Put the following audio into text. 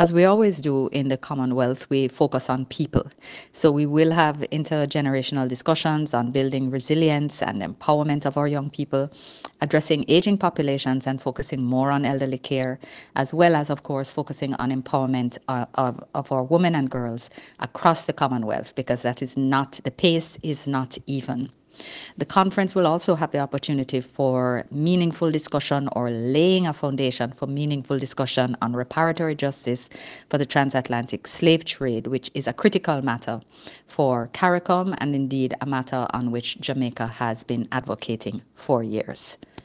As we always do in the Commonwealth, we focus on people. So we will have intergenerational discussions on building resilience and empowerment of our young people, addressing aging populations and focusing more on elderly care, as well as, of course, focusing on empowerment of our women and girls across the Commonwealth, because the pace is not even. The conference will also have the opportunity for meaningful discussion or laying a foundation for meaningful discussion on reparatory justice for the transatlantic slave trade, which is a critical matter for CARICOM and indeed a matter on which Jamaica has been advocating for years.